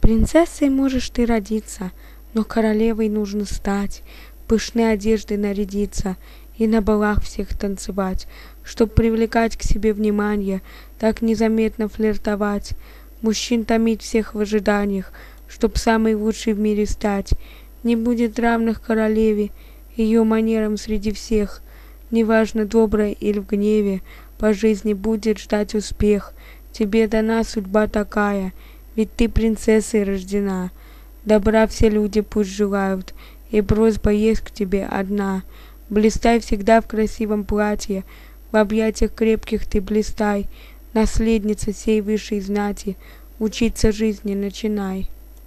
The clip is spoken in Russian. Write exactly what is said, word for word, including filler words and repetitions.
Принцессой можешь ты родиться, но королевой нужно стать, пышной одеждой нарядиться и на балах всех танцевать, чтоб привлекать к себе внимание, так незаметно флиртовать, мужчин томить всех в ожиданиях, чтоб самой лучшей в мире стать. Не будет равных королеве, ее манерам среди всех, неважно, добрая или в гневе, по жизни будет ждать успех. Тебе дана судьба такая, ведь ты принцессой рождена. Добра все люди пусть желают, и просьба есть к тебе одна. Блистай всегда в красивом платье, в объятиях крепких ты блистай, наследница сей высшей знати, учиться жизни начинай.